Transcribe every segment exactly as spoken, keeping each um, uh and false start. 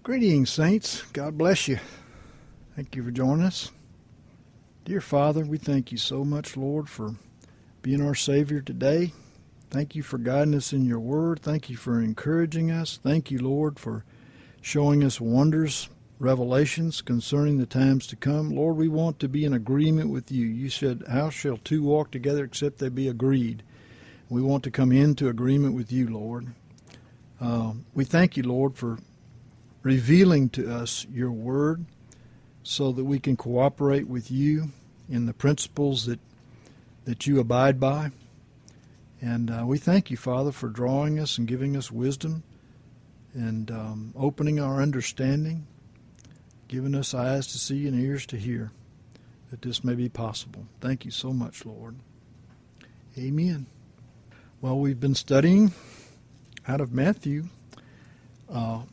Greetings, saints. God bless you. Thank you for joining us. Dear Father, we thank you so much, Lord, for being our Savior today. Thank you for guiding us in your word. Thank you for encouraging us. Thank you, Lord, for showing us wonders, revelations concerning the times to come. Lord, we want to be in agreement with you. You said, how shall two walk together except they be agreed? We want to come into agreement with you, Lord. Uh, we thank you, Lord, for revealing to us your word so that we can cooperate with you in the principles that that you abide by. And uh, we thank you, Father, for drawing us and giving us wisdom and um, opening our understanding, giving us eyes to see and ears to hear, that this may be possible. Thank you so much, Lord. Amen. Well, we've been studying out of Matthew uh,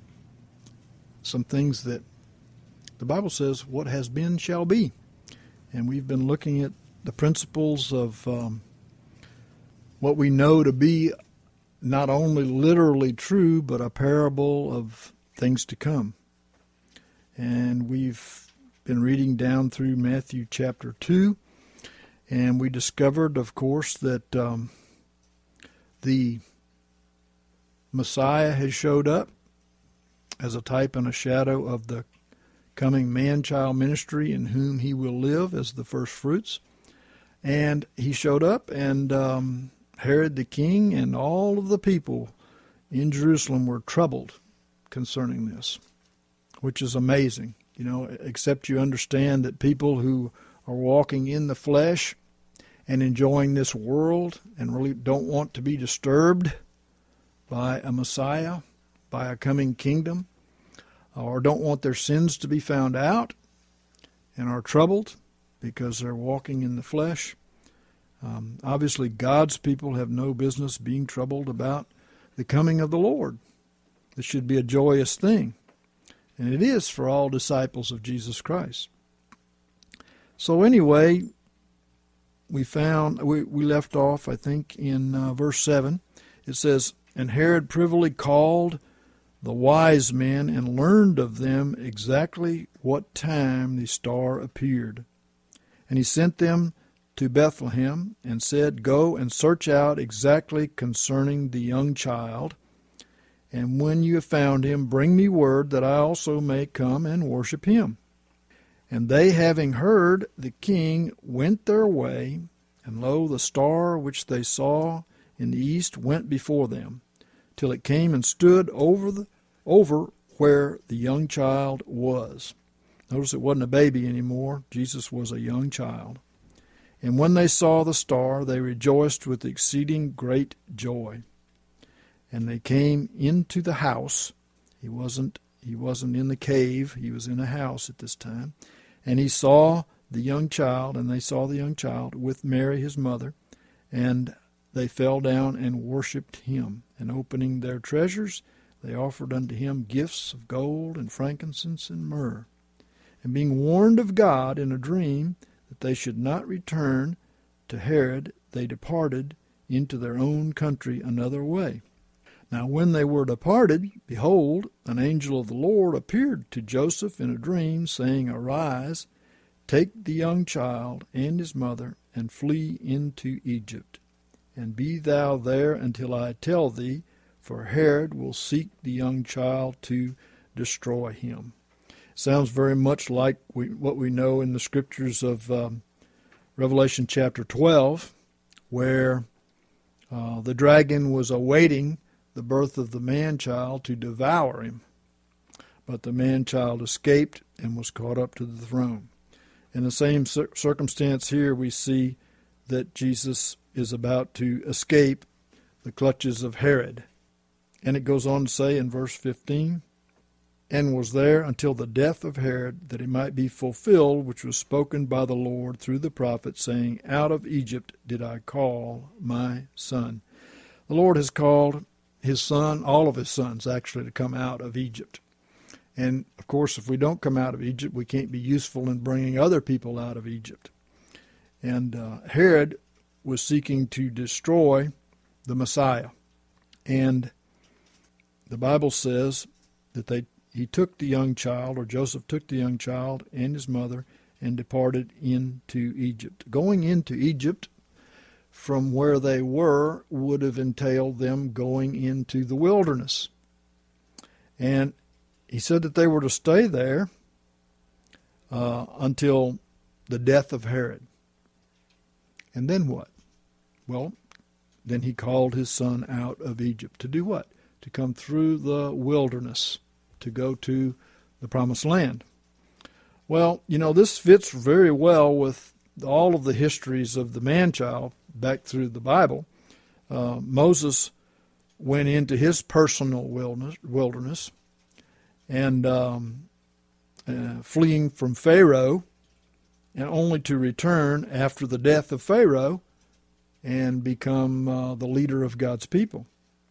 some things that the Bible says, what has been shall be. And we've been looking at the principles of um, what we know to be not only literally true, but a parable of things to come. And we've been reading down through Matthew chapter two, and we discovered, of course, that um, the Messiah has showed up as a type and a shadow of the coming man-child ministry in whom he will live as the first fruits. And he showed up, and um, Herod the king and all of the people in Jerusalem were troubled concerning this, which is amazing. You know, except you understand that people who are walking in the flesh and enjoying this world and really don't want to be disturbed by a Messiah, by a coming kingdom, or don't want their sins to be found out and are troubled because they're walking in the flesh. Um, obviously, God's people have no business being troubled about the coming of the Lord. This should be a joyous thing, and it is for all disciples of Jesus Christ. So anyway, we found, we, we left off, I think, in uh, verse seven. It says, "And Herod privily called the wise men and learned of them exactly what time the star appeared. And he sent them to Bethlehem and said, Go and search out exactly concerning the young child, and when you have found him, bring me word that I also may come and worship him. And they, having heard the king, went their way, and lo, the star which they saw in the east went before them, till it came and stood over the over where the young child was." Notice it wasn't a baby anymore. Jesus was a young child. "And when they saw the star, they rejoiced with exceeding great joy. And they came into the house." He wasn't he wasn't in the cave. He was in a house at this time. "And he saw the young child, and they saw the young child with Mary his mother, and they fell down and worshipped him. And opening their treasures, they offered unto him gifts of gold and frankincense and myrrh. And being warned of God in a dream that they should not return to Herod, they departed into their own country another way. Now when they were departed, behold, an angel of the Lord appeared to Joseph in a dream, saying, Arise, take the young child and his mother, and flee into Egypt. And be thou there until I tell thee, for Herod will seek the young child to destroy him." Sounds very much like we, what we know in the scriptures of um, Revelation chapter twelve, where uh, the dragon was awaiting the birth of the man-child to devour him. But the man-child escaped and was caught up to the throne. In the same cir- circumstance here, we see that Jesus is about to escape the clutches of Herod. And it goes on to say in verse fifteen, "And was there until the death of Herod, that it might be fulfilled, which was spoken by the Lord through the prophet, saying, Out of Egypt did I call my son." The Lord has called his son, all of his sons actually, to come out of Egypt. And, of course, if we don't come out of Egypt, we can't be useful in bringing other people out of Egypt. And uh, Herod was seeking to destroy the Messiah. And the Bible says that they he took the young child, or Joseph took the young child and his mother, and departed into Egypt. Going into Egypt from where they were would have entailed them going into the wilderness. And he said that they were to stay there uh, until the death of Herod. And then what? Well, then he called his son out of Egypt. To do what? To come through the wilderness, to go to the promised land. Well, you know, this fits very well with all of the histories of the man-child back through the Bible. Uh, Moses went into his personal wilderness, wilderness and um, uh, fleeing from Pharaoh, and only to return after the death of Pharaoh and become uh, the leader of God's people.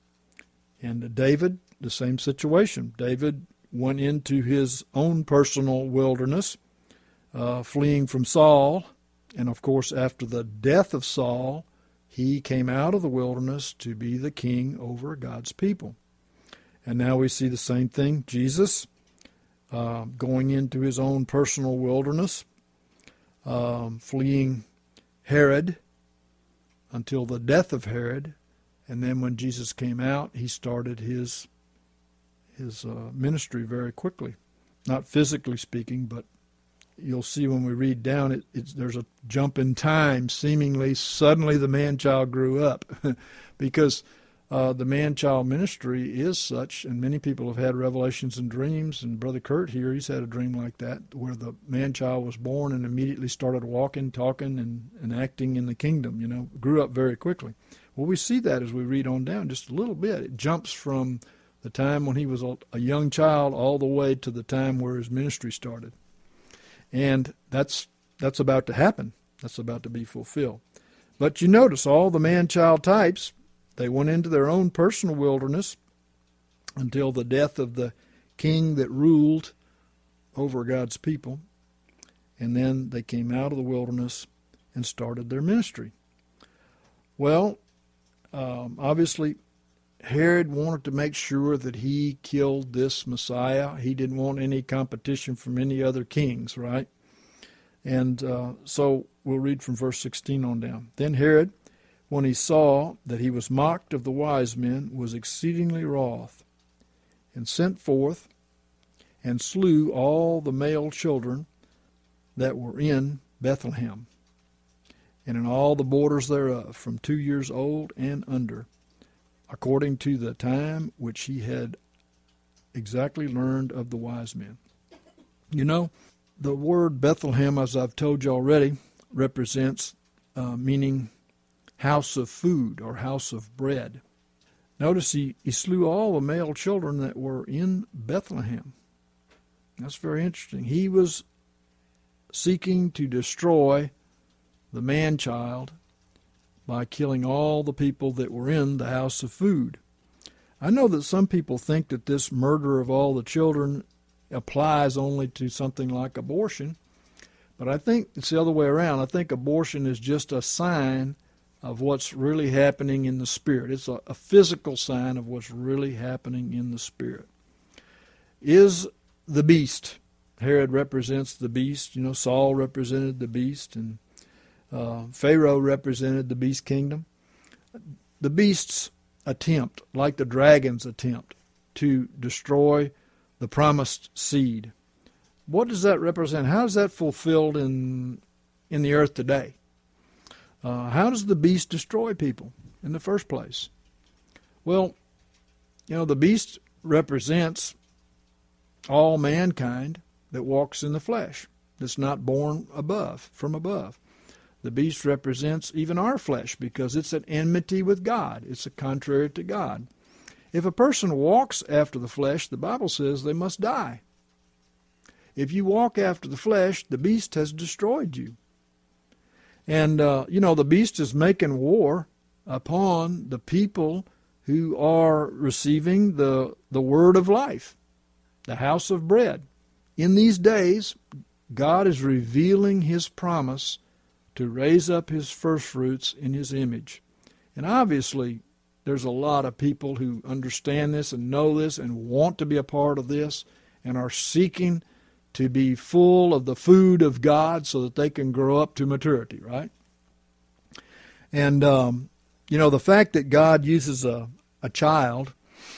And David, the same situation. David went into his own personal wilderness, uh, fleeing from Saul. And of course, after the death of Saul, he came out of the wilderness to be the king over God's people. And now we see the same thing. Jesus uh, going into his own personal wilderness, um, fleeing Herod until the death of Herod. And then when Jesus came out, he started his his uh, ministry very quickly. Not physically speaking, but you'll see when we read down, it, it's, there's a jump in time. Seemingly, suddenly the man-child grew up. Because uh, the man-child ministry is such, and many people have had revelations and dreams, and Brother Kurt here, he's had a dream like that, where the man-child was born and immediately started walking, talking, and, and acting in the kingdom, you know, grew up very quickly. Well, we see that as we read on down just a little bit. It jumps from the time when he was a young child all the way to the time where his ministry started. And that's that's about to happen. That's about to be fulfilled. But you notice all the man-child types, they went into their own personal wilderness until the death of the king that ruled over God's people. And then they came out of the wilderness and started their ministry. Well, um, obviously, Herod wanted to make sure that he killed this Messiah. He didn't want any competition from any other kings, right? And uh, so we'll read from verse sixteen on down. Then Herod, when he saw that he was mocked of the wise men, was exceedingly wroth, and sent forth and slew all the male children that were in Bethlehem, and in all the borders thereof, from two years old and under, according to the time which he had exactly learned of the wise men. You know, the word Bethlehem, as I've told you already, represents uh, meaning house of food or house of bread. Notice he, he slew all the male children that were in Bethlehem. That's very interesting. He was seeking to destroy the man-child by killing all the people that were in the house of food. I know that some people think that this murder of all the children applies only to something like abortion, but I think it's the other way around. I think abortion is just a sign of what's really happening in the spirit. It's a, a physical sign of what's really happening in the spirit. Is the beast. Herod represents the beast. You know, Saul represented the beast, and Uh, Pharaoh represented the beast kingdom. The beast's attempt, like the dragon's attempt, to destroy the promised seed. What does that represent? How is that fulfilled in in the earth today? Uh, how does the beast destroy people in the first place? Well, you know, the beast represents all mankind that walks in the flesh, that's not born above, from above. The beast represents even our flesh because it's at enmity with God. It's a contrary to God. If a person walks after the flesh, the Bible says they must die. If you walk after the flesh, the beast has destroyed you. And, uh, you know, the beast is making war upon the people who are receiving the, the word of life, the house of bread. In these days, God is revealing his promise to raise up his firstfruits in his image. And obviously, there's a lot of people who understand this and know this and want to be a part of this, and are seeking to be full of the food of God so that they can grow up to maturity, right? And, um, you know, the fact that God uses a, a child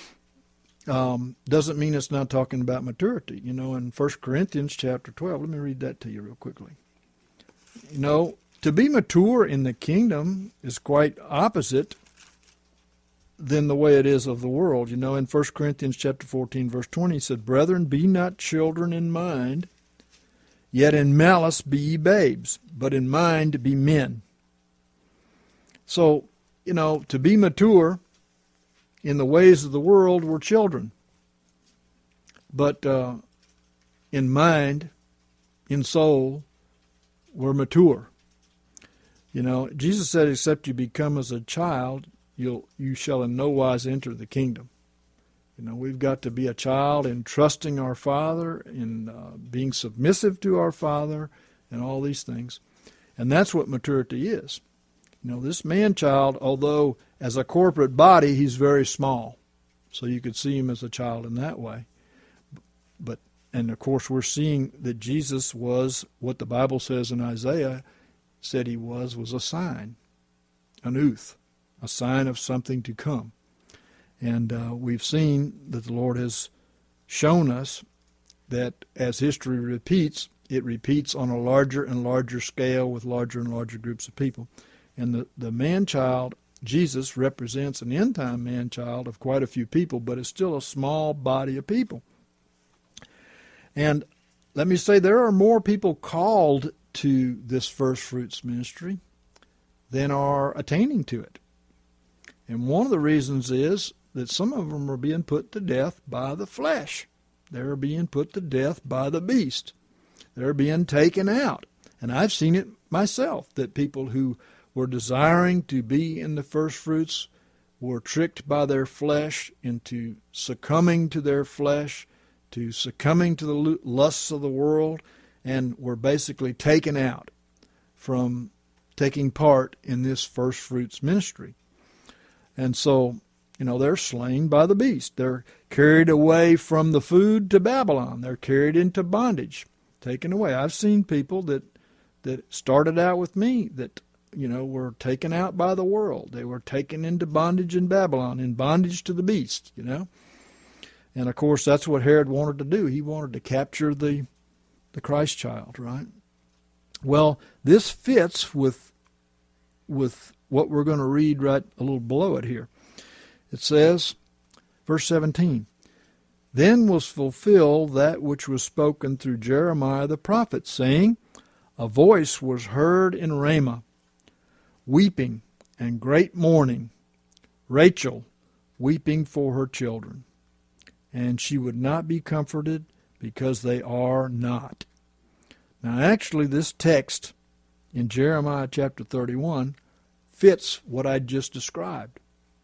um, doesn't mean it's not talking about maturity. You know, in First Corinthians chapter twelve, let me read that to you real quickly. You know, to be mature in the kingdom is quite opposite than the way it is of the world. You know, in First Corinthians chapter fourteen, verse twenty, he said, "Brethren, be not children in mind, yet in malice be ye babes, but in mind be men." So, you know, to be mature in the ways of the world, we're children. But uh, in mind, in soul, we're mature. You know, Jesus said, except you become as a child, you'll you shall in no wise enter the kingdom. You know, we've got to be a child in trusting our Father, in uh, being submissive to our Father, and all these things. And that's what maturity is. You know, this man-child, although as a corporate body, he's very small. So you could see him as a child in that way. But, and of course, we're seeing that Jesus was what the Bible says in Isaiah said he was, was a sign, an outh, a sign of something to come. And uh, we've seen that the Lord has shown us that as history repeats, it repeats on a larger and larger scale with larger and larger groups of people. And the, the man-child, Jesus, represents an end-time man-child of quite a few people, but it's still a small body of people. And let me say, there are more people called to this first fruits ministry than are attaining to it. And one of the reasons is that some of them are being put to death by the flesh. They're being put to death by the beast. They're being taken out. And I've seen it myself, that people who were desiring to be in the first fruits were tricked by their flesh into succumbing to their flesh, to succumbing to the lusts of the world, and were basically taken out from taking part in this first fruits ministry. And so, you know, they're slain by the beast. They're carried away from the food to Babylon. They're carried into bondage, taken away. I've seen people that that started out with me that, you know, were taken out by the world. They were taken into bondage in Babylon, in bondage to the beast, you know. And, of course, that's what Herod wanted to do. He wanted to capture the the Christ child, right? Well, this fits with with what we're going to read right a little below it here. It says, verse seventeen, "Then was fulfilled that which was spoken through Jeremiah the prophet, saying, A voice was heard in Ramah, weeping and great mourning, Rachel weeping for her children. And she would not be comforted, because they are not." Now, actually, this text in Jeremiah chapter thirty-one fits what I just described.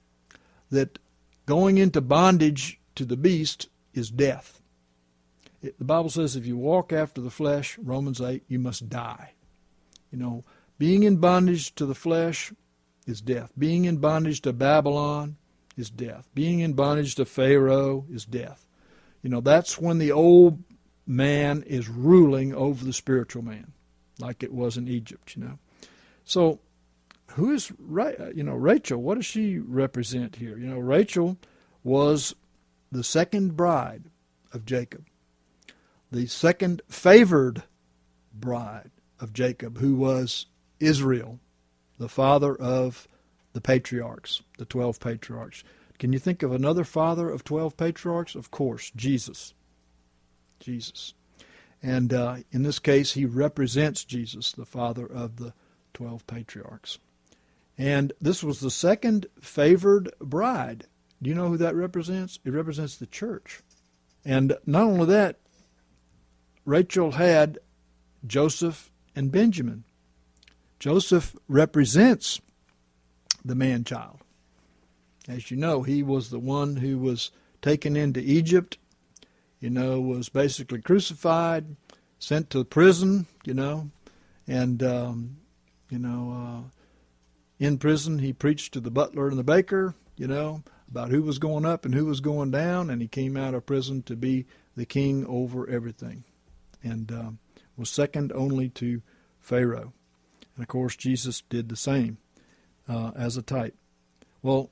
That going into bondage to the beast is death. It, the Bible says if you walk after the flesh, Romans eight, you must die. You know, being in bondage to the flesh is death. Being in bondage to Babylon is death. Being in bondage to Pharaoh is death. You know, that's when the old man is ruling over the spiritual man, like it was in Egypt, you know. So, who is, you know, Rachel? What does she represent here? You know, Rachel was the second bride of Jacob, the second favored bride of Jacob, who was Israel, the father of the patriarchs, the twelve patriarchs. Can you think of another father of twelve patriarchs? Of course, Jesus. Jesus. And uh, in this case, he represents Jesus, the father of the twelve patriarchs. And this was the second favored bride. Do you know who that represents? It represents the church. And not only that, Rachel had Joseph and Benjamin. Joseph represents the man-child. As you know, he was the one who was taken into Egypt, you know, was basically crucified, sent to prison, you know, and, um, you know, uh, in prison he preached to the butler and the baker, you know, about who was going up and who was going down, and he came out of prison to be the king over everything, and um, was second only to Pharaoh. And of course, Jesus did the same uh, as a type. Well,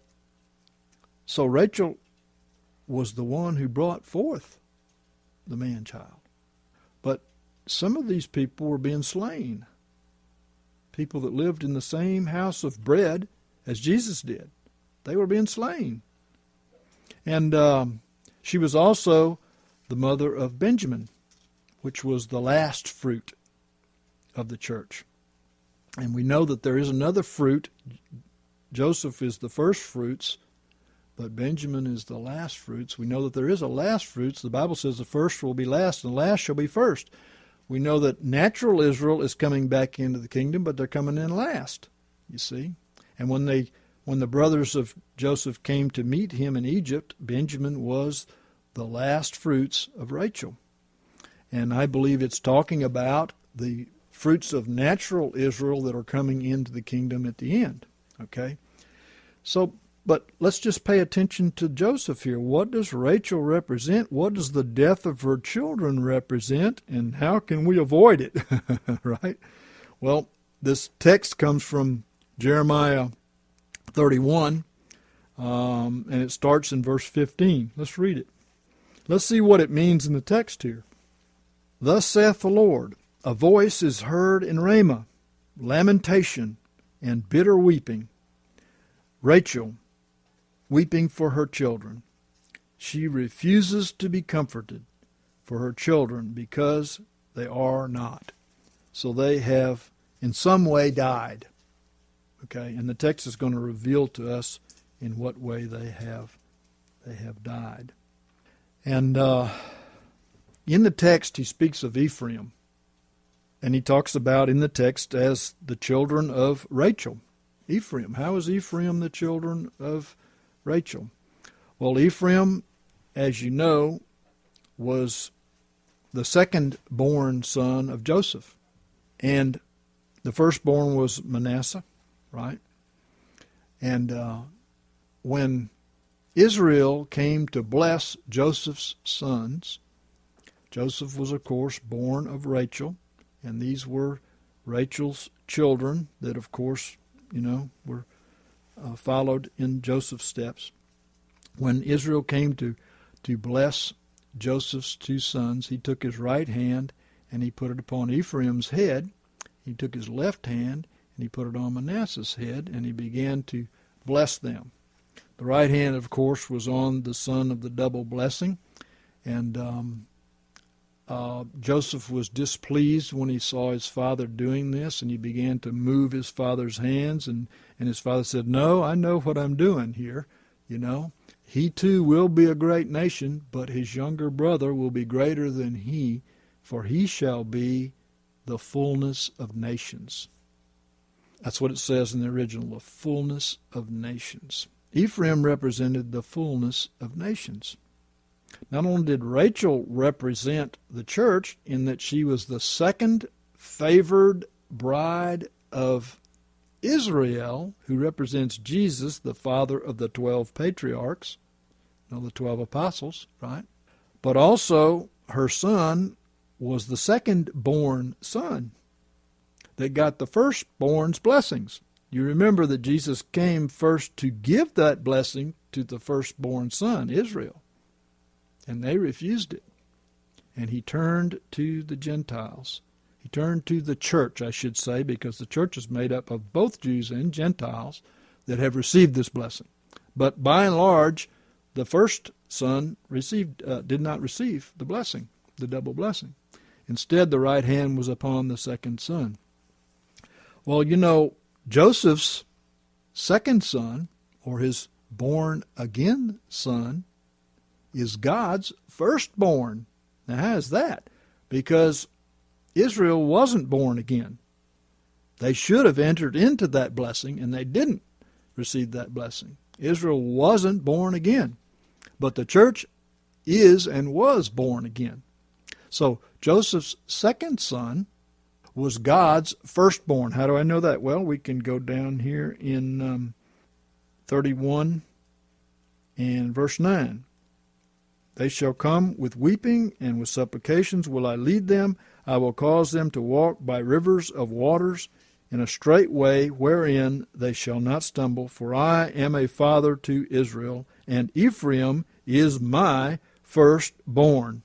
so Rachel was the one who brought forth the man-child. But some of these people were being slain. People that lived in the same house of bread as Jesus did. They were being slain. And um, she was also the mother of Benjamin, which was the last fruit of the church. And we know that there is another fruit. Joseph is the first fruits, but Benjamin is the last fruits. We know that there is a last fruits. The Bible says the first will be last, and the last shall be first. We know that natural Israel is coming back into the kingdom, but they're coming in last, you see. And when they, when the brothers of Joseph came to meet him in Egypt, Benjamin was the last fruits of Rachel. And I believe it's talking about the fruits of natural Israel that are coming into the kingdom at the end. Okay? So, but let's just pay attention to Joseph here. What does Rachel represent? What does the death of her children represent? And how can we avoid it? Right? Well, this text comes from Jeremiah thirty-one, um, and it starts in verse fifteen. Let's read it. Let's see what it means in the text here. Thus saith the Lord, a voice is heard in Ramah, lamentation and bitter weeping. Rachel, weeping for her children. She refuses to be comforted for her children because they are not. So they have in some way died. Okay, and the text is going to reveal to us in what way they have they have died. And uh, in the text he speaks of Ephraim. And he talks about in the text as the children of Rachel. Ephraim. How is Ephraim the children of Rachel? Well, Ephraim, as you know, was the second-born son of Joseph. And the firstborn was Manasseh, right? And uh, when Israel came to bless Joseph's sons, Joseph was, of course, born of Rachel. And these were Rachel's children that, of course, you know, were uh, followed in Joseph's steps. When Israel came to, to bless Joseph's two sons, he took his right hand and he put it upon Ephraim's head. He took his left hand and he put it on Manasseh's head, and he began to bless them. The right hand, of course, was on the son of the double blessing, and um, Uh, Joseph was displeased when he saw his father doing this, and he began to move his father's hands, and, and his father said, no, I know what I'm doing here, you know. He too will be a great nation, but his younger brother will be greater than he, for he shall be the fullness of nations. That's what it says in the original, the fullness of nations. Ephraim represented the fullness of nations. Not only did Rachel represent the church in that she was the second favored bride of Israel, who represents Jesus, the father of the twelve patriarchs, you know, the twelve apostles, right? But also her son was the second-born son that got the firstborn's blessings. You remember that Jesus came first to give that blessing to the firstborn son, Israel. And they refused it. And he turned to the Gentiles. He turned to the church, I should say, because the church is made up of both Jews and Gentiles that have received this blessing. But by and large, the first son received uh, did not receive the blessing, the double blessing. Instead, the right hand was upon the second son. Well, you know, Joseph's second son, or his born-again son, is God's firstborn. Now, how is that? Because Israel wasn't born again. They should have entered into that blessing, and they didn't receive that blessing. Israel wasn't born again. But the church is and was born again. So Joseph's second son was God's firstborn. How do I know that? Well, we can go down here in um, thirty-one and verse nine. They shall come with weeping, and with supplications will I lead them. I will cause them to walk by rivers of waters, in a straight way wherein they shall not stumble. For I am a father to Israel, and Ephraim is my firstborn.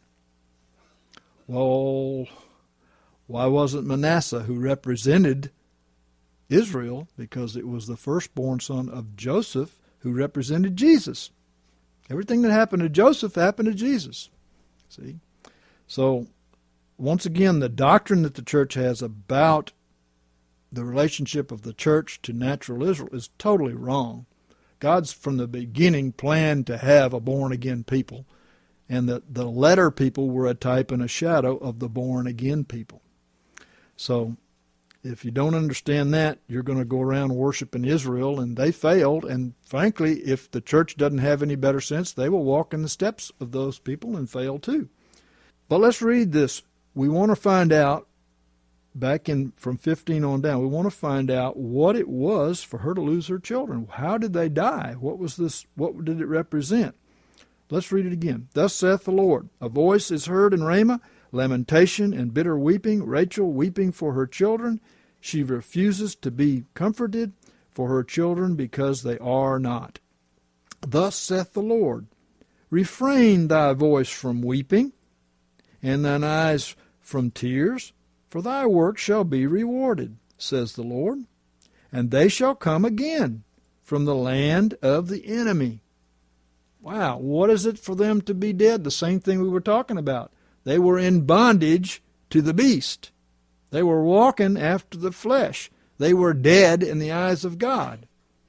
Well, why wasn't Manasseh, who represented Israel, because it was the firstborn son of Joseph, who represented Jesus? Everything that happened to Joseph happened to Jesus. See? So, once again, the doctrine that the church has about the relationship of the church to natural Israel is totally wrong. God's from the beginning planned to have a born-again people, and the, the letter people were a type and a shadow of the born-again people. So, if you don't understand that, you're going to go around worshiping Israel, and they failed. And frankly, if the church doesn't have any better sense, they will walk in the steps of those people and fail too. But let's read this. We want to find out, back in from fifteen on down, we want to find out what it was for her to lose her children. How did they die? What was this? What did it represent? Let's read it again. Thus saith the Lord, a voice is heard in Ramah, lamentation and bitter weeping, Rachel weeping for her children. She refuses to be comforted for her children because they are not. Thus saith the Lord, refrain thy voice from weeping, and thine eyes from tears, for thy work shall be rewarded, says the Lord. And they shall come again from the land of the enemy. Wow, what is it for them to be dead? The same thing we were talking about. They were in bondage to the beast. They were walking after the flesh. They were dead in the eyes of God.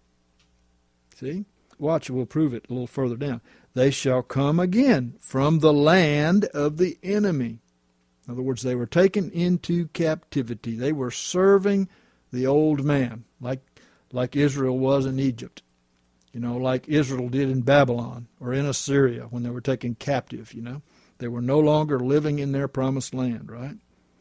See? Watch, we'll prove it a little further down. They shall come again from the land of the enemy. In other words, they were taken into captivity. They were serving the old man, like, like Israel was in Egypt. You know, like Israel did in Babylon or in Assyria when they were taken captive, you know. They were no longer living in their promised land, right?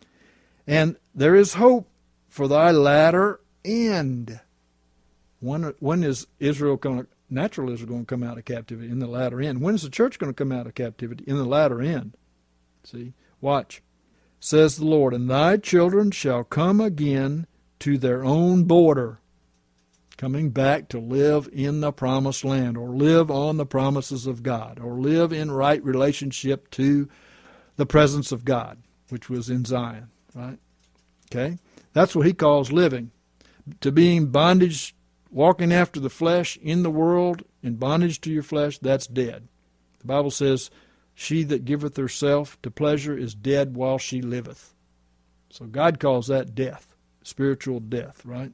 And there is hope for thy latter end. When, when is Israel going to, natural Israel going to come out of captivity? In the latter end. When is the church going to come out of captivity? In the latter end. See? Watch. Says the Lord, and thy children shall come again to their own border, coming back to live in the promised land, or live on the promises of God, or live in right relationship to the presence of God, which was in Zion, right? Okay? That's what he calls living. To being bondage, walking after the flesh in the world, in bondage to your flesh, that's dead. The Bible says, she that giveth herself to pleasure is dead while she liveth. So God calls that death, spiritual death, right?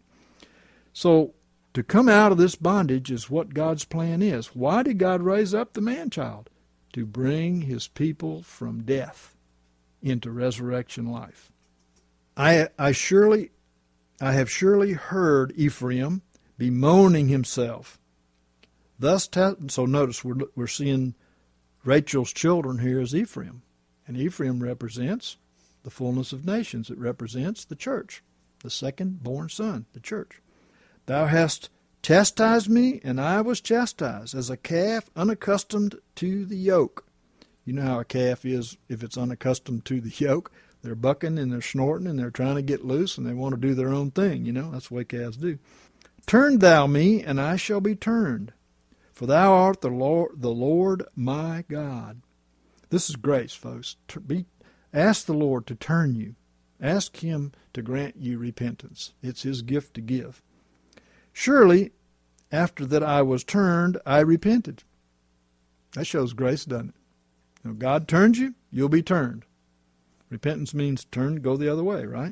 So, to come out of this bondage is what God's plan is. Why did God raise up the man-child? To bring his people from death into resurrection life. I, I surely, I have surely heard Ephraim bemoaning himself. Thus, so notice we're, we're seeing Rachel's children here as Ephraim. And Ephraim represents the fullness of nations. It represents the church, the second born son, the church. Thou hast chastised me, and I was chastised, as a calf unaccustomed to the yoke. You know how a calf is if it's unaccustomed to the yoke. They're bucking and they're snorting and they're trying to get loose and they want to do their own thing. You know, that's the way calves do. Turn thou me, and I shall be turned, for thou art the Lord, the Lord my God. This is grace, folks. Be, ask the Lord to turn you. Ask him to grant you repentance. It's his gift to give. Surely, after that I was turned, I repented. That shows grace, doesn't it? You know, God turns you, you'll be turned. Repentance means turn, go the other way, right?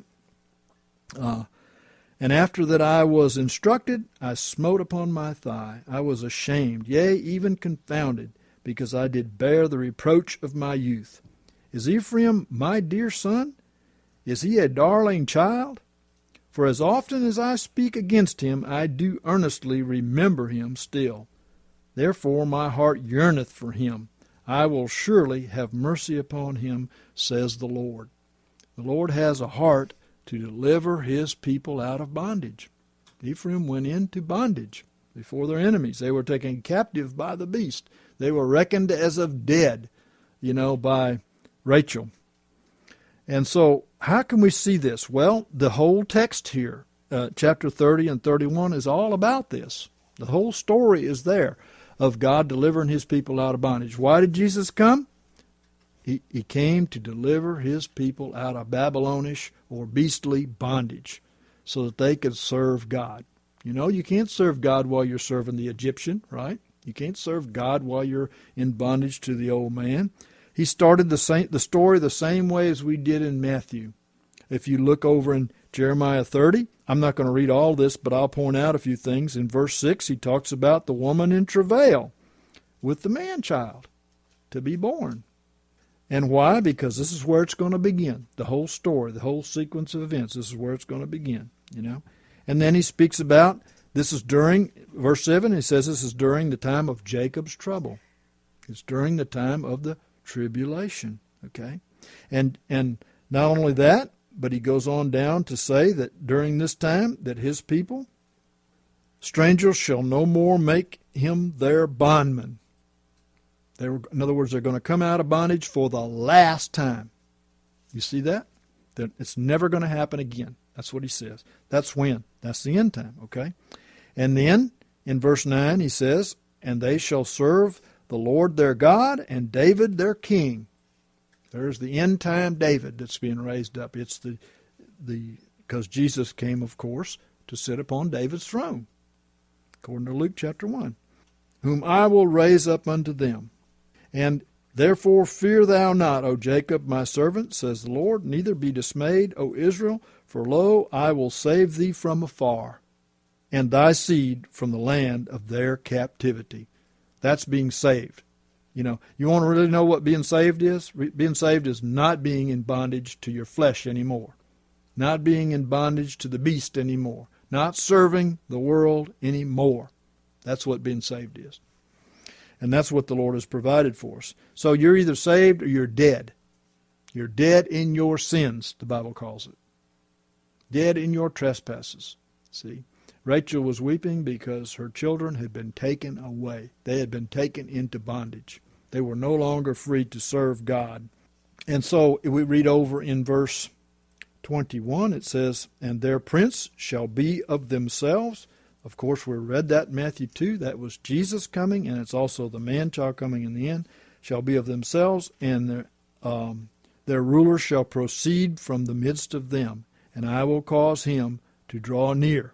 Uh, and after that I was instructed, I smote upon my thigh. I was ashamed, yea, even confounded, because I did bear the reproach of my youth. Is Ephraim my dear son? Is he a darling child? For as often as I speak against him, I do earnestly remember him still. Therefore my heart yearneth for him. I will surely have mercy upon him, says the Lord. The Lord has a heart to deliver his people out of bondage. Ephraim went into bondage before their enemies. They were taken captive by the beast. They were reckoned as of dead. you know, by Rachel. And so how can we see this? Well, the whole text here, uh, chapter thirty and thirty-one, is all about this. The whole story is there of God delivering his people out of bondage. Why did Jesus come? He, he came to deliver his people out of Babylonish or beastly bondage so that they could serve God. You know, you can't serve God while you're serving the Egyptian, right? You can't serve God while you're in bondage to the old man. He started the same, the story the same way as we did in Matthew. If you look over in Jeremiah thirty, I'm not going to read all this, but I'll point out a few things. In verse six, he talks about the woman in travail with the man-child to be born. And why? Because this is where it's going to begin. The whole story, the whole sequence of events, this is where it's going to begin, you know. And then he speaks about, this is during, verse seven, he says this is during the time of Jacob's trouble. It's during the time of the tribulation, okay? And and not only that, but he goes on down to say that during this time that his people, strangers shall no more make him their bondman. They were, in other words, they're going to come out of bondage for the last time. You see that? That it's never going to happen again. That's what he says. That's when. That's the end time, okay? And then in verse nine he says, and they shall serve the Lord their God and David their king. There's the end time David that's being raised up. It's the, the because Jesus came, of course, to sit upon David's throne, according to Luke chapter one, whom I will raise up unto them. And therefore fear thou not, O Jacob, my servant, says the Lord, neither be dismayed, O Israel, for lo, I will save thee from afar, and thy seed from the land of their captivity. That's being saved. You know, you want to really know what being saved is? Being saved is not being in bondage to your flesh anymore, not being in bondage to the beast anymore, not serving the world anymore. That's what being saved is. And that's what the Lord has provided for us. So you're either saved or you're dead. You're dead in your sins, the Bible calls it. Dead in your trespasses. See, Rachel was weeping because her children had been taken away. They had been taken into bondage. They were no longer free to serve God. And so we read over in verse twenty-one, it says, and their prince shall be of themselves. Of course, we read that in Matthew two. That was Jesus coming, and it's also the man-child coming in the end, shall be of themselves, and their, um, their ruler shall proceed from the midst of them, and I will cause him to draw near.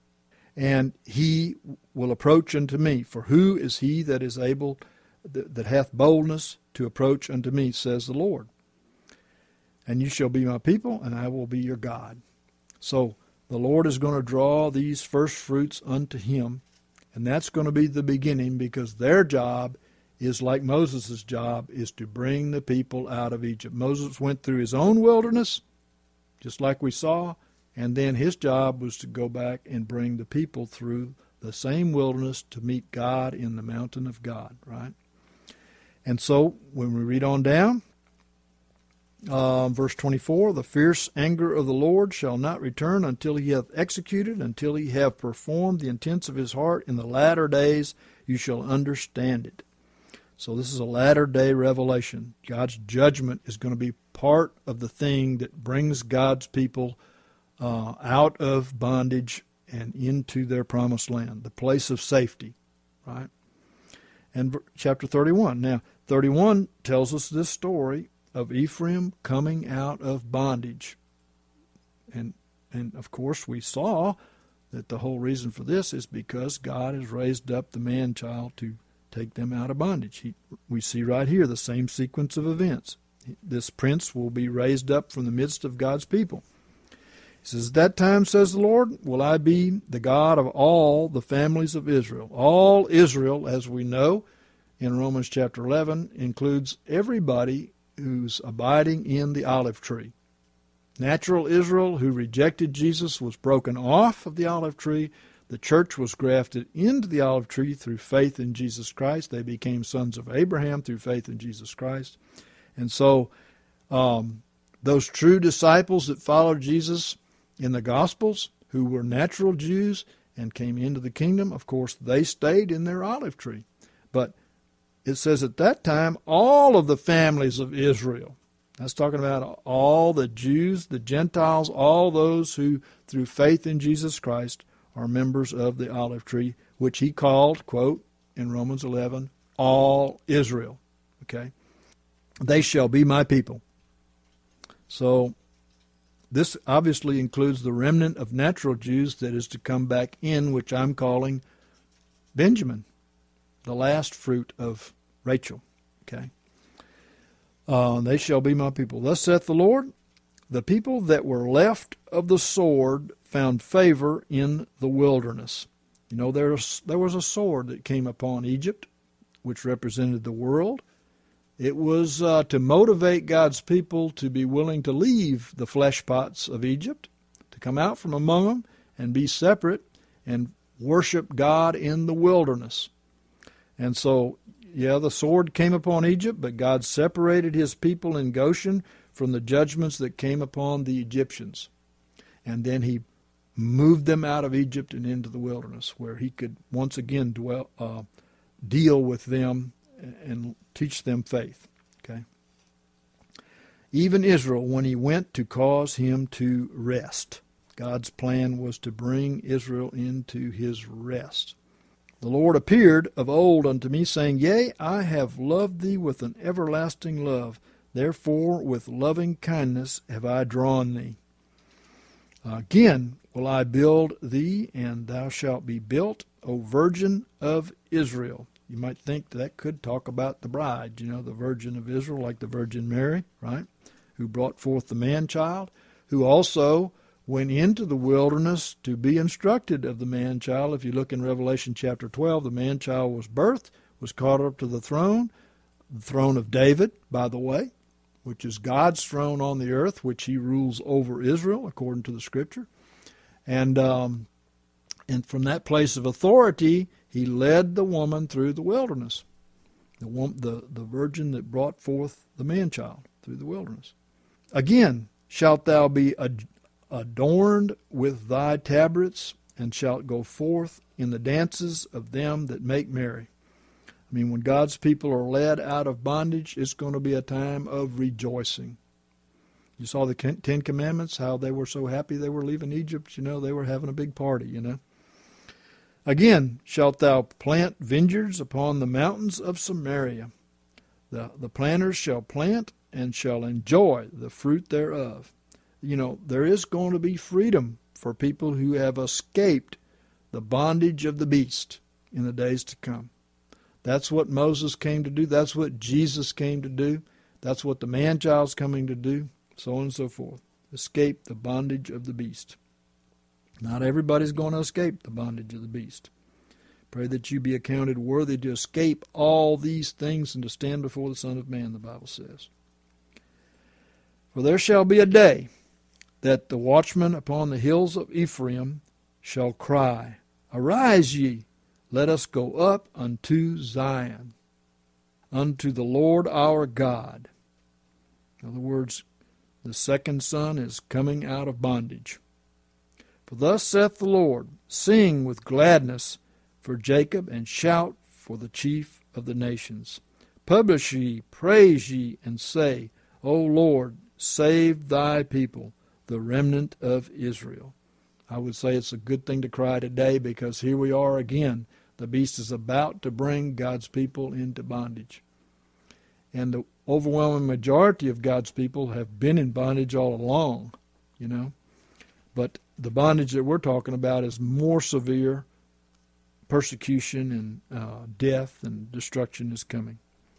And he will approach unto me. For who is he that is able, that, that hath boldness to approach unto me, says the Lord. And you shall be my people, and I will be your God. So the Lord is going to draw these first fruits unto him, and that's going to be the beginning, because their job is like Moses' job, is to bring the people out of Egypt. Moses went through his own wilderness, just like we saw, and then his job was to go back and bring the people through the same wilderness to meet God in the mountain of God, right? And so when we read on down, Uh, verse twenty-four, the fierce anger of the Lord shall not return until he hath executed, until he have performed the intents of his heart. In the latter days you shall understand it. So this is a latter day revelation. God's judgment is going to be part of the thing that brings God's people uh, out of bondage and into their promised land, the place of safety, right? And chapter thirty-one. Now, thirty-one tells us this story of Ephraim coming out of bondage. And, and of course, we saw that the whole reason for this is because God has raised up the man-child to take them out of bondage. He, we see right here the same sequence of events. This prince will be raised up from the midst of God's people. He says, at that time, says the Lord, will I be the God of all the families of Israel. All Israel, as we know in Romans chapter eleven, includes everybody who's abiding in the olive tree. Natural Israel, who rejected Jesus, was broken off of the olive tree. The church was grafted into the olive tree through faith in Jesus Christ. They became sons of Abraham through faith in Jesus Christ. And so um, those true disciples that followed Jesus in the Gospels, who were natural Jews and came into the kingdom, of course, they stayed in their olive tree. But it says at that time, all of the families of Israel. That's talking about all the Jews, the Gentiles, all those who, through faith in Jesus Christ, are members of the olive tree, which he called, quote, in Romans eleven, all Israel. Okay? They shall be my people. So this obviously includes the remnant of natural Jews that is to come back in, which I'm calling Benjamin, the last fruit of Rachel. Okay? Uh, they shall be my people. Thus saith the Lord, the people that were left of the sword found favor in the wilderness. You know, there was, there was a sword that came upon Egypt, which represented the world. It was uh, to motivate God's people to be willing to leave the flesh pots of Egypt, to come out from among them and be separate and worship God in the wilderness. And so, yeah, the sword came upon Egypt, but God separated his people in Goshen from the judgments that came upon the Egyptians. And then he moved them out of Egypt and into the wilderness, where he could once again dwell, uh, deal with them and teach them faith. Okay. Even Israel, when he went to cause him to rest, God's plan was to bring Israel into his rest. The Lord appeared of old unto me, saying, Yea, I have loved thee with an everlasting love. Therefore with loving kindness have I drawn thee. Again will I build thee, and thou shalt be built, O Virgin of Israel. You might think that could talk about the bride, you know, the Virgin of Israel, like the Virgin Mary, right, who brought forth the man-child, who also went into the wilderness to be instructed of the man-child. If you look in Revelation chapter twelve, the man-child was birthed, was caught up to the throne, the throne of David, by the way, which is God's throne on the earth, which he rules over Israel, according to the Scripture. And, um, and from that place of authority, he led the woman through the wilderness, the, woman, the, the virgin that brought forth the man-child through the wilderness. Again, shalt thou be ad- adorned with thy tabrets, and shalt go forth in the dances of them that make merry. I mean, when God's people are led out of bondage, it's going to be a time of rejoicing. You saw the Ten Commandments, how they were so happy they were leaving Egypt. You know, they were having a big party, you know. Again, shalt thou plant vineyards upon the mountains of Samaria. The, the planters shall plant and shall enjoy the fruit thereof. You know, there is going to be freedom for people who have escaped the bondage of the beast in the days to come. That's what Moses came to do. That's what Jesus came to do. That's what the man-child's coming to do, so on and so forth. Escape the bondage of the beast. Not everybody's going to escape the bondage of the beast. Pray that you be accounted worthy to escape all these things and to stand before the Son of Man, the Bible says. For there shall be a day that the watchmen upon the hills of Ephraim shall cry, Arise ye, let us go up unto Zion, unto the Lord our God. In other words, the second son is coming out of bondage. For thus saith the Lord, Sing with gladness for Jacob, and shout for the chief of the nations. Publish ye, praise ye, and say, O Lord, save thy people, the remnant of Israel. I would say it's a good thing to cry today, because here we are again. The beast is about to bring God's people into bondage. And the overwhelming majority of God's people have been in bondage all along, you know. But the bondage that we're talking about is more severe. Persecution and uh, death and destruction is coming.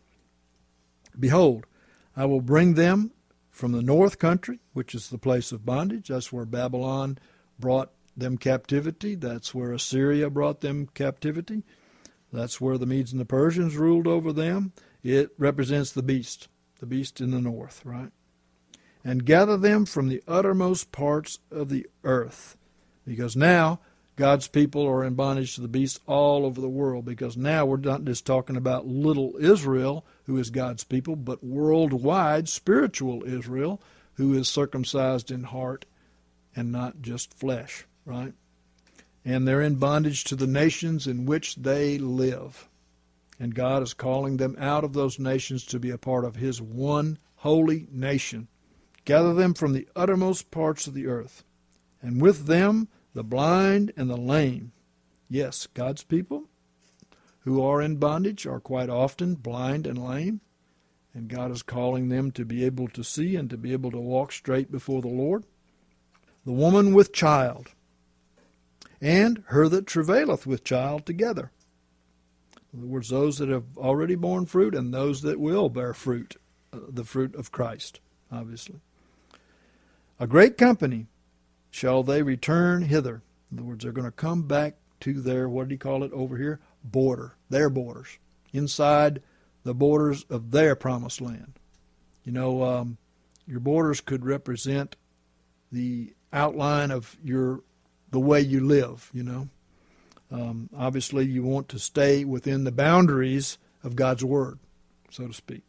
Behold, I will bring them from the north country, which is the place of bondage. That's where Babylon brought them captivity. That's where Assyria brought them captivity. That's where the Medes and the Persians ruled over them. It represents the beast, the beast in the north, right? And gather them from the uttermost parts of the earth. Because now God's people are in bondage to the beast all over the world, because now we're not just talking about little Israel, who is God's people, but worldwide spiritual Israel, who is circumcised in heart and not just flesh, right? And they're in bondage to the nations in which they live. And God is calling them out of those nations to be a part of his one holy nation. Gather them from the uttermost parts of the earth, and with them the blind and the lame. Yes, God's people who are in bondage are quite often blind and lame, and God is calling them to be able to see and to be able to walk straight before the Lord. The woman with child, and her that travaileth with child together. In other words, those that have already borne fruit and those that will bear fruit, uh, the fruit of Christ, obviously. A great company shall they return hither. In other words, they're going to come back to their, what do you call it over here? Border, their borders, inside the borders of their promised land. You know, um, your borders could represent the outline of your the way you live, you know. Um, obviously, you want to stay within the boundaries of God's Word, so to speak.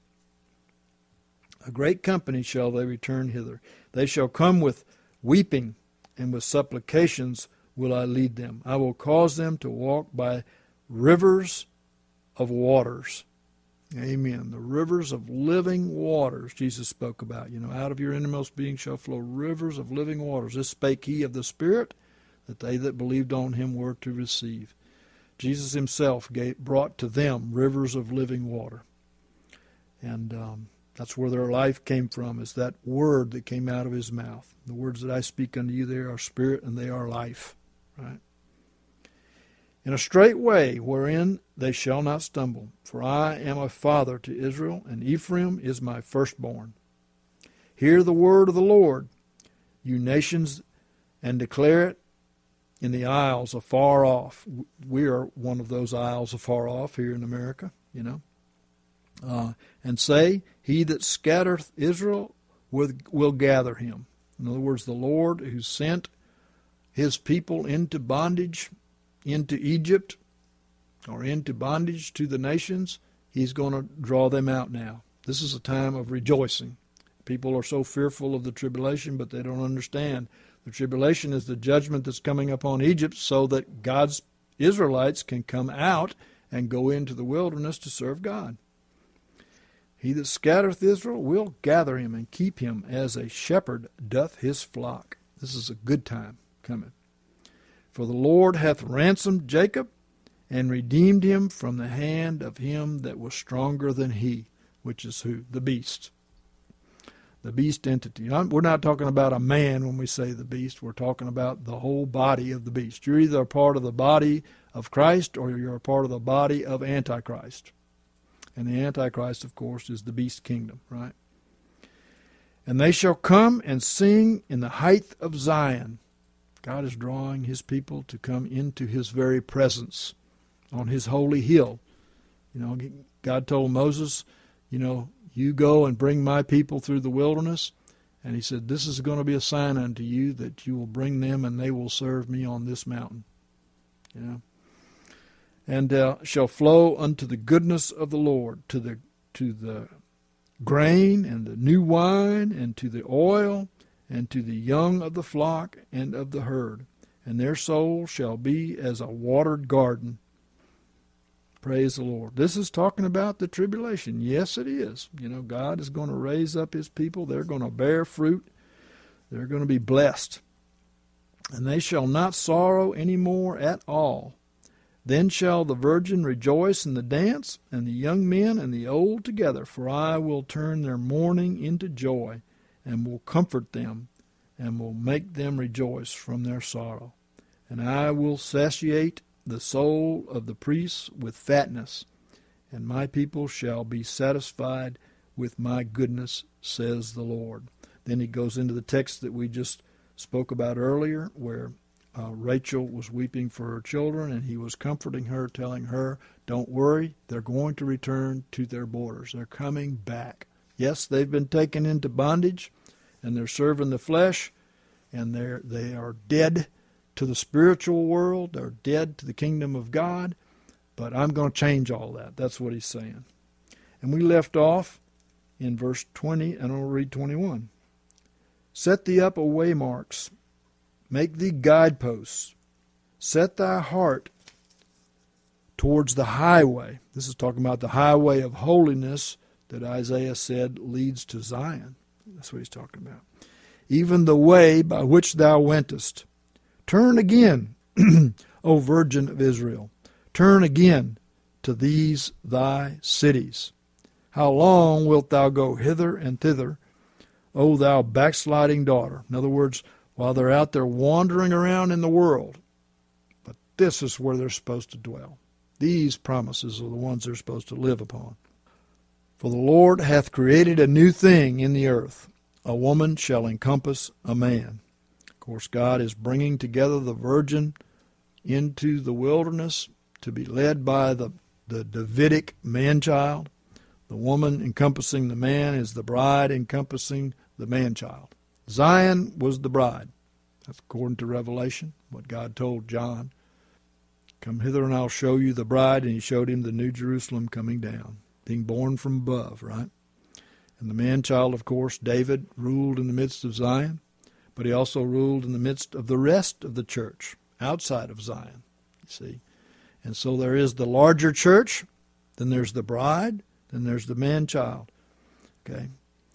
A great company shall they return hither. They shall come with weeping, and with supplications will I lead them. I will cause them to walk by rivers of waters. Amen. The rivers of living waters Jesus spoke about. You know, out of your innermost being shall flow rivers of living waters. This spake he of the Spirit, that they that believed on him were to receive. Jesus himself gave, brought to them rivers of living water. And um, that's where their life came from, is that word that came out of his mouth. The words that I speak unto you, they are spirit and they are life. Right? In a straight way wherein they shall not stumble. For I am a father to Israel, and Ephraim is my firstborn. Hear the word of the Lord, you nations, and declare it in the isles afar off. We are one of those isles afar off here in America, you know. Uh, and say, he that scattereth Israel with, will gather him. In other words, the Lord who sent his people into bondage, into Egypt, or into bondage to the nations, he's going to draw them out now. This is a time of rejoicing. People are so fearful of the tribulation, but they don't understand. The tribulation is the judgment that's coming upon Egypt so that God's Israelites can come out and go into the wilderness to serve God. He that scattereth Israel will gather him and keep him as a shepherd doth his flock. This is a good time coming. For the Lord hath ransomed Jacob and redeemed him from the hand of him that was stronger than he, which is who? The beast. The beast entity. We're not talking about a man when we say the beast. We're talking about the whole body of the beast. You're either a part of the body of Christ or you're a part of the body of Antichrist. And the Antichrist, of course, is the beast kingdom, right? And they shall come and sing in the height of Zion. God is drawing his people to come into his very presence on his holy hill. You know, God told Moses, you know, you go and bring my people through the wilderness. And he said, this is going to be a sign unto you that you will bring them and they will serve me on this mountain. You know, and uh, shall flow unto the goodness of the Lord, to the to the grain and the new wine and to the oil and to the young of the flock and of the herd. And their soul shall be as a watered garden. Praise the Lord. This is talking about the tribulation. Yes, it is. You know, God is going to raise up his people. They're going to bear fruit. They're going to be blessed. And they shall not sorrow any more at all. Then shall the virgin rejoice in the dance, and the young men and the old together. For I will turn their mourning into joy, and will comfort them, and will make them rejoice from their sorrow. And I will satiate the soul of the priests with fatness, and my people shall be satisfied with my goodness, says the Lord. Then he goes into the text that we just spoke about earlier, where uh, Rachel was weeping for her children, and he was comforting her, telling her, don't worry, they're going to return to their borders. They're coming back. Yes, they've been taken into bondage, and they're serving the flesh, and they're, they are dead to the spiritual world. They're dead to the kingdom of God, but I'm going to change all that. That's what he's saying. And we left off in verse twenty, and I'll read twenty-one. Set thee up a waymarks, make thee guideposts, set thy heart towards the highway. This is talking about the highway of holiness that Isaiah said leads to Zion. That's what he's talking about. Even the way by which thou wentest. Turn again, O Virgin of Israel. Turn again to these thy cities. How long wilt thou go hither and thither, O thou backsliding daughter? In other words, while they're out there wandering around in the world, but this is where they're supposed to dwell. These promises are the ones they're supposed to live upon. For the Lord hath created a new thing in the earth. A woman shall encompass a man. Of course, God is bringing together the virgin into the wilderness to be led by the, the Davidic man-child. The woman encompassing the man is the bride encompassing the man-child. Zion was the bride. That's according to Revelation, what God told John. Come hither and I'll show you the bride, and he showed him the New Jerusalem coming down, being born from above, right? And the man-child, of course, David, ruled in the midst of Zion, but he also ruled in the midst of the rest of the church, outside of Zion, you see. And so there is the larger church, then there's the bride, then there's the man-child, okay?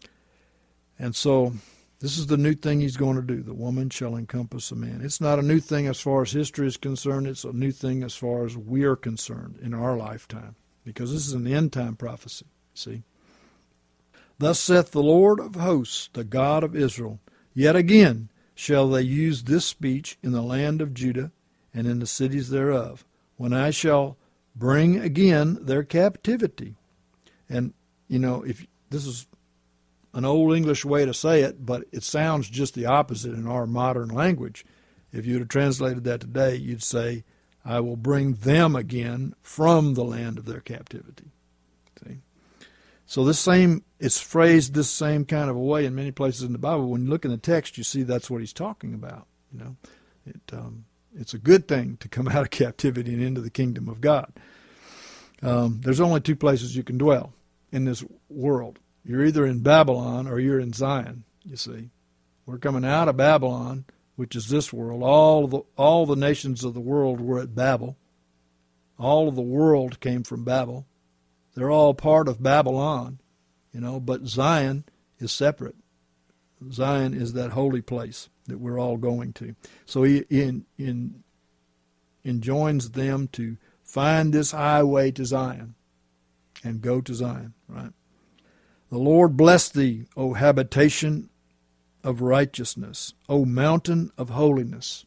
And so this is the new thing he's going to do. The woman shall encompass a man. It's not a new thing as far as history is concerned. It's a new thing as far as we are concerned in our lifetime, because this is an end-time prophecy, see. Thus saith the Lord of hosts, the God of Israel, yet again shall they use this speech in the land of Judah and in the cities thereof, when I shall bring again their captivity. And, you know, if this is an old English way to say it, but it sounds just the opposite in our modern language. If you would have translated that today, you'd say, I will bring them again from the land of their captivity. See? So this same, it's phrased this same kind of a way in many places in the Bible. When you look in the text, you see that's what he's talking about. You know, it, um, it's a good thing to come out of captivity and into the kingdom of God. Um, there's only two places you can dwell in this world. You're either in Babylon or you're in Zion, you see. We're coming out of Babylon, which is this world. All the, all the nations of the world were at Babel. All of the world came from Babel. They're all part of Babylon, you know, but Zion is separate. Zion is that holy place that we're all going to. So he in, in, enjoins them to find this highway to Zion and go to Zion, right? The Lord bless thee, O habitation of righteousness, O mountain of holiness.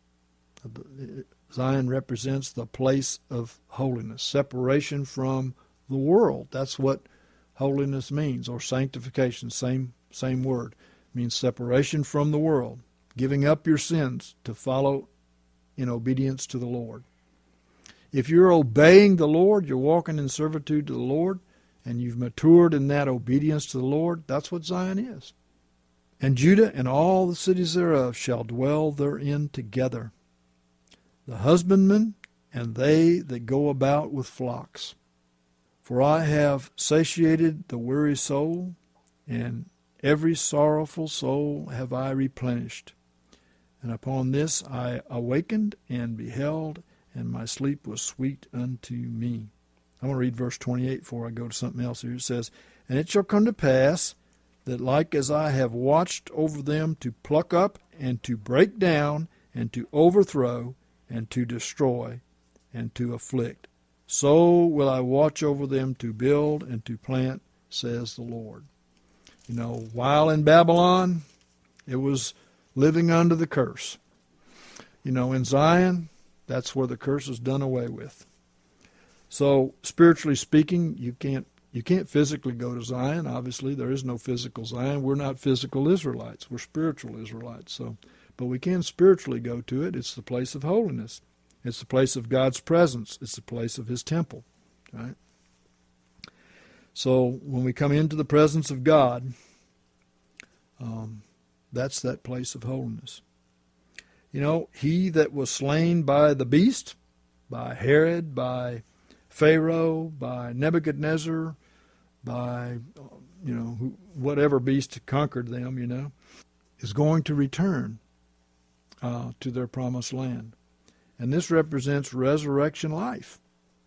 Zion represents the place of holiness, separation from the world. That's what holiness means, or sanctification, same same word. It means separation from the world, giving up your sins to follow in obedience to the Lord. If you're obeying the Lord, you're walking in servitude to the Lord, and you've matured in that obedience to the Lord, that's what Zion is. And Judah and all the cities thereof shall dwell therein together, the husbandmen and they that go about with flocks. For I have satiated the weary soul, and every sorrowful soul have I replenished. And upon this I awakened and beheld, and my sleep was sweet unto me. I'm going to read verse twenty-eight before I go to something else here. It says, And it shall come to pass that like as I have watched over them to pluck up and to break down and to overthrow and to destroy and to afflict, so will I watch over them to build and to plant, says the Lord. You know, while in Babylon, it was living under the curse. You know, in Zion, that's where the curse is done away with. So, spiritually speaking, you can't you can't physically go to Zion. Obviously, there is no physical Zion. We're not physical Israelites. We're spiritual Israelites. So, but we can spiritually go to it. It's the place of holiness. It's the place of God's presence. It's the place of his temple, right? So when we come into the presence of God, um, that's that place of holiness. You know, he that was slain by the beast, by Herod, by Pharaoh, by Nebuchadnezzar, by, you know, whatever beast conquered them, you know, is going to return uh, to their promised land. And this represents resurrection life.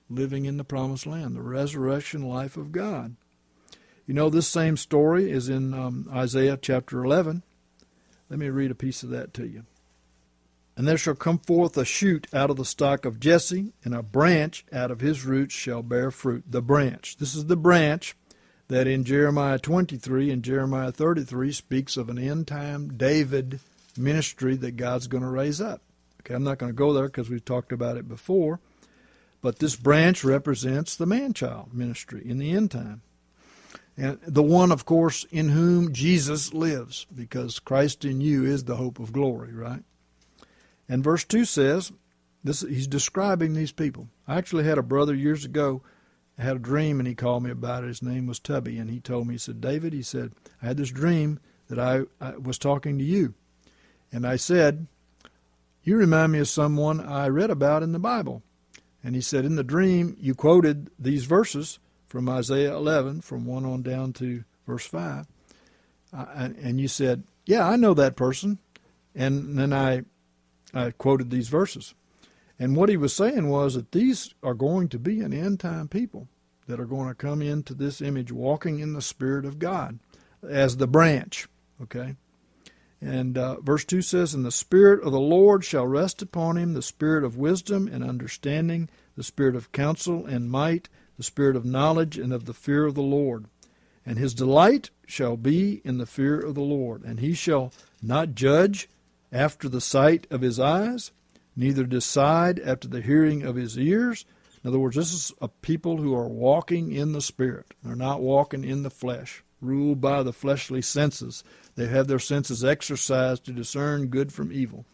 living in the promised land, the resurrection life of God. You know, this same story is in um, Isaiah chapter eleven. Let me read a piece of that to you. And there shall come forth a shoot out of the stock of Jesse, and a branch out of his roots shall bear fruit. The branch. This is the branch that in Jeremiah twenty-three and Jeremiah thirty-three speaks of an end-time David ministry that God's going to raise up. Okay, I'm not going to go there because we've talked about it before, but this branch represents the man-child ministry in the end time. And the one, of course, in whom Jesus lives, because Christ in you is the hope of glory, right? And verse two says, this, he's describing these people. I actually had a brother years ago, I had a dream, and he called me about it. His name was Tubby, and he told me, he said, David, he said, I had this dream that I, I was talking to you. And I said, you remind me of someone I read about in the Bible. And he said, in the dream, you quoted these verses from Isaiah eleven, from one on down to verse five. Uh, and you said, yeah, I know that person. And then I I quoted these verses. And what he was saying was that these are going to be an end-time people that are going to come into this image walking in the Spirit of God as the branch, okay? And uh, verse two says, and the Spirit of the Lord shall rest upon him, the Spirit of wisdom and understanding, the Spirit of counsel and might, the Spirit of knowledge and of the fear of the Lord. And his delight shall be in the fear of the Lord. And he shall not judge after the sight of his eyes, neither decide after the hearing of his ears. In other words, this is a people who are walking in the Spirit. They're not walking in the flesh, ruled by the fleshly senses. They have their senses exercised to discern good from evil.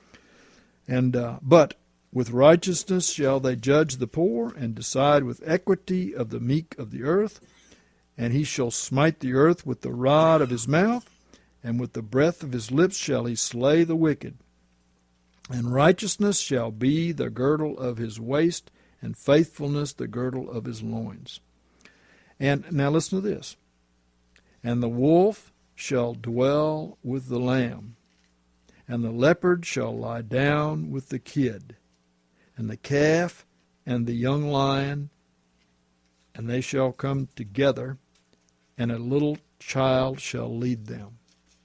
And uh, but with righteousness shall they judge the poor, and decide with equity of the meek of the earth. And he shall smite the earth with the rod of his mouth, and with the breath of his lips shall he slay the wicked. And righteousness shall be the girdle of his waist, and faithfulness the girdle of his loins. And now listen to this. And the wolf shall dwell with the lamb, and the leopard shall lie down with the kid, and the calf and the young lion, and they shall come together, and a little child shall lead them.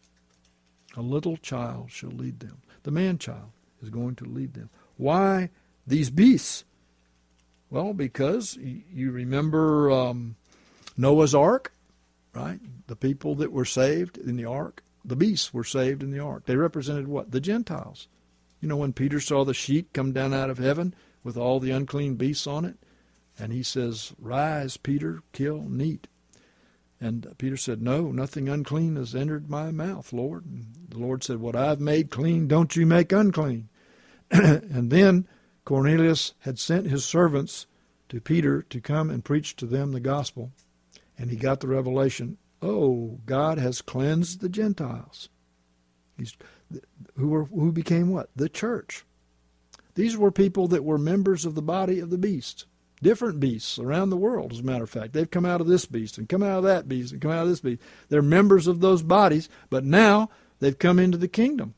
A little child shall lead them. The man-child is going to lead them. Why these beasts? Well, because you remember um, Noah's Ark, right? The people that were saved in the ark, the beasts were saved in the ark. They represented what? The Gentiles. You know, when Peter saw the sheet come down out of heaven with all the unclean beasts on it, and he says, rise, Peter, kill and eat. And Peter said, no, nothing unclean has entered my mouth, Lord. And the Lord said, what I've made clean, don't you make unclean. And then Cornelius had sent his servants to Peter to come and preach to them the gospel. And he got the revelation, oh, God has cleansed the Gentiles. He's, who were who became what? The church. These were people that were members of the body of the beast. Different beasts around the world, as a matter of fact. They've come out of this beast and come out of that beast and come out of this beast. They're members of those bodies, but now they've come into the kingdom.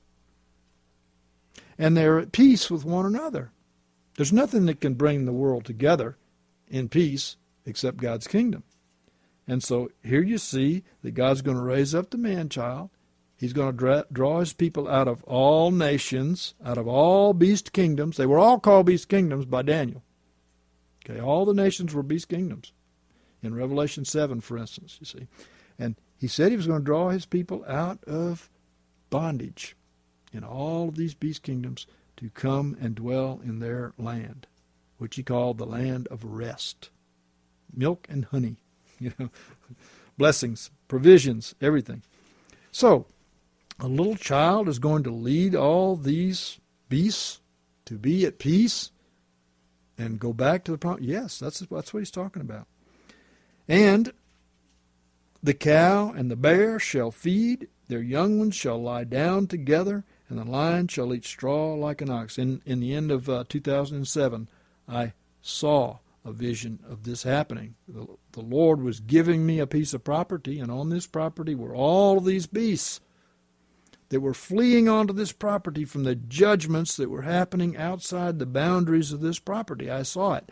And they're at peace with one another. There's nothing that can bring the world together in peace except God's kingdom. And so here you see that God's going to raise up the man-child. He's going to dra- draw his people out of all nations, out of all beast kingdoms. They were all called beast kingdoms by Daniel. Okay, all the nations were beast kingdoms. In Revelation seven, for instance, you see. And he said he was going to draw his people out of bondage in all of these beast kingdoms to come and dwell in their land, which he called the land of rest. Milk and honey, you know, blessings, provisions, everything. So, a little child is going to lead all these beasts to be at peace and go back to the promise. Yes, that's, that's what he's talking about. And the cow and the bear shall feed, their young ones shall lie down together, and the lion shall eat straw like an ox. In, in the end of uh, two thousand seven, I saw a vision of this happening. The, the Lord was giving me a piece of property, and on this property were all these beasts that were fleeing onto this property from the judgments that were happening outside the boundaries of this property. I saw it.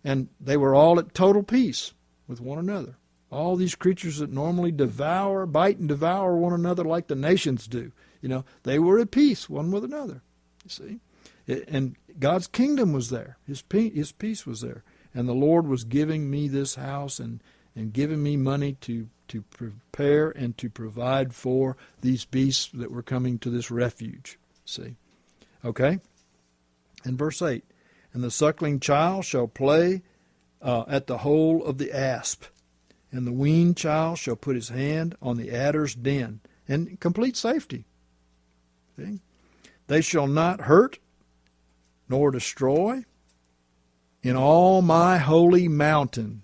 and they were all at total peace with one another. All these creatures that normally devour, bite and devour one another like the nations do, you know, they were at peace one with another, you see. And God's kingdom was there. His peace, his peace was there. And the Lord was giving me this house and, and giving me money to, to prepare and to provide for these beasts that were coming to this refuge, see. Okay? And verse eight, and the suckling child shall play uh, at the hole of the asp, and the weaned child shall put his hand on the adder's den, in complete safety. See? They shall not hurt nor destroy in all my holy mountain.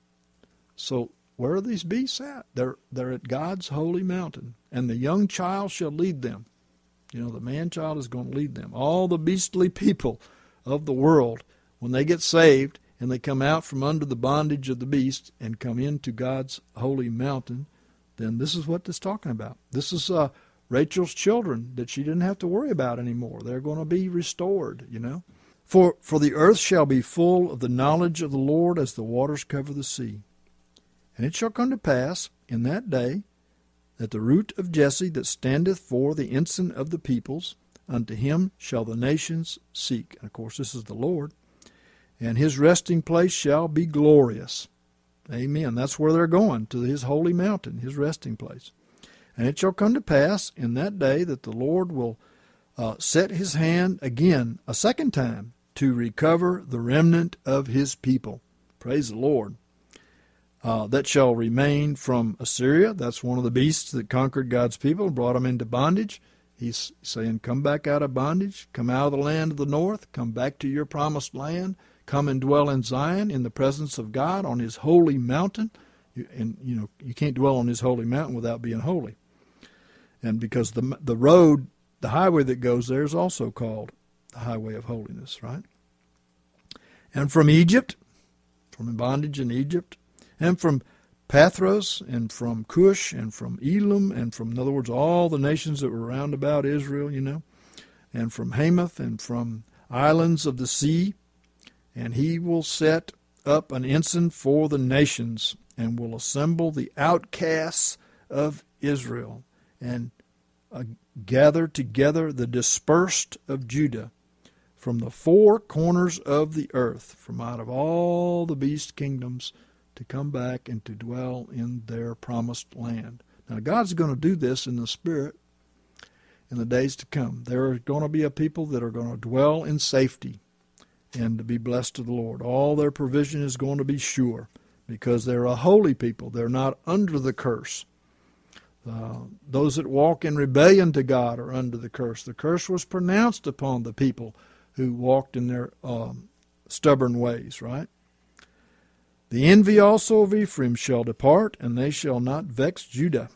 So where are these beasts at? They're, they're at God's holy mountain, and the young child shall lead them. You know, the man-child is going to lead them. All the beastly people of the world, when they get saved and they come out from under the bondage of the beast and come into God's holy mountain, then this is what it's talking about. This is uh, Rachel's children that she didn't have to worry about anymore. They're going to be restored, you know. For, for the earth shall be full of the knowledge of the Lord as the waters cover the sea. And it shall come to pass in that day that the root of Jesse that standeth for the ensign of the peoples, unto him shall the nations seek. And of course, this is the Lord. And his resting place shall be glorious. Amen. That's where they're going, to his holy mountain, his resting place. And it shall come to pass in that day that the Lord will uh, set his hand again a second time to recover the remnant of his people. Praise the Lord. Uh, that shall remain from Assyria. That's one of the beasts that conquered God's people and brought them into bondage. He's saying, come back out of bondage, come out of the land of the north, come back to your promised land, come and dwell in Zion in the presence of God on his holy mountain. And, you know, you can't dwell on his holy mountain without being holy. And because the the road, the highway that goes there is also called the highway of holiness, right? And from Egypt, from bondage in Egypt, and from Pathros, and from Cush, and from Elam, and from, in other words, all the nations that were round about Israel, you know, and from Hamath, and from islands of the sea. And he will set up an ensign for the nations, and will assemble the outcasts of Israel, and uh, gather together the dispersed of Judah from the four corners of the earth, from out of all the beast kingdoms, to come back and to dwell in their promised land. Now, God's going to do this in the Spirit in the days to come. There are going to be a people that are going to dwell in safety and to be blessed of the Lord. All their provision is going to be sure because they're a holy people. They're not under the curse. Uh, those that walk in rebellion to God are under the curse. The curse was pronounced upon the people who walked in their um, stubborn ways, right? The envy also of Ephraim shall depart, and they shall not vex Judah.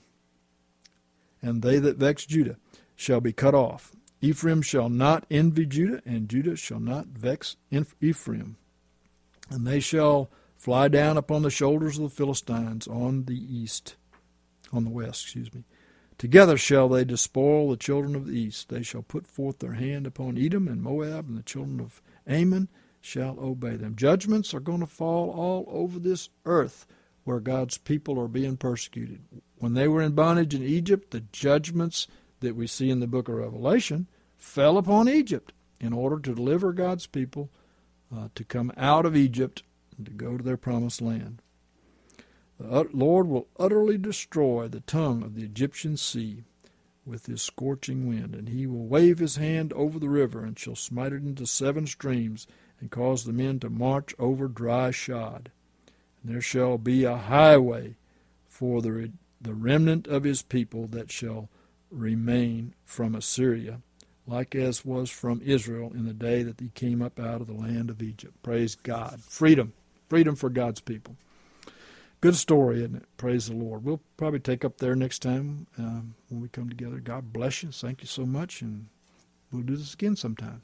And they that vex Judah shall be cut off. Ephraim shall not envy Judah, and Judah shall not vex Ephraim. And they shall fly down upon the shoulders of the Philistines on the east, on the west, excuse me. Together shall they despoil the children of the east. They shall put forth their hand upon Edom and Moab, and the children of Ammon shall obey them. Judgments are going to fall all over this earth where God's people are being persecuted. When they were in bondage in Egypt, the judgments that we see in the book of Revelation fell upon Egypt in order to deliver God's people uh, to come out of Egypt and to go to their promised land. The Lord will utterly destroy the tongue of the Egyptian sea with his scorching wind, and he will wave his hand over the river and shall smite it into seven streams and cause the men to march over dry shod. And there shall be a highway for the, the remnant of his people that shall remain from Assyria, like as was from Israel in the day that he came up out of the land of Egypt. Praise God. Freedom. Freedom for God's people. Good story, isn't it? Praise the Lord. We'll probably take up there next time um, when we come together. God bless you. Thank you so much, and we'll do this again sometime.